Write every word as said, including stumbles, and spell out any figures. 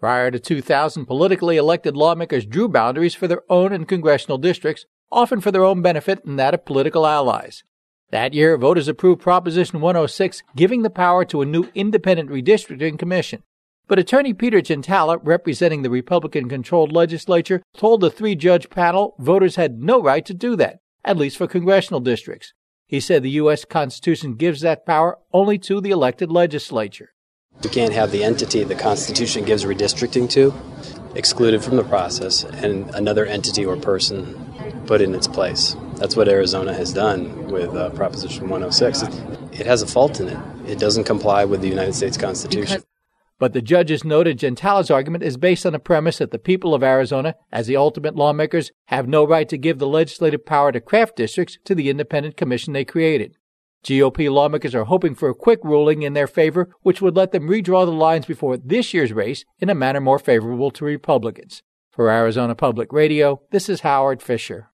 Prior to two thousand, politically elected lawmakers drew boundaries for their own and congressional districts, often for their own benefit and that of political allies. That year, voters approved Proposition one oh six, giving the power to a new independent redistricting commission. But Attorney Peter Gentala, representing the Republican-controlled legislature, told the three-judge panel voters had no right to do that, at least for congressional districts. He said the U S Constitution gives that power only to the elected legislature. We can't have the entity the Constitution gives redistricting to excluded from the process and another entity or person put in its place. That's what Arizona has done with uh, Proposition one oh six. It, it has a fault in it. It doesn't comply with the United States Constitution. Because, but the judges noted Gentala's argument is based on the premise that the people of Arizona, as the ultimate lawmakers, have no right to give the legislative power to craft districts to the independent commission they created. G O P lawmakers are hoping for a quick ruling in their favor, which would let them redraw the lines before this year's race in a manner more favorable to Republicans. For Arizona Public Radio, this is Howard Fisher.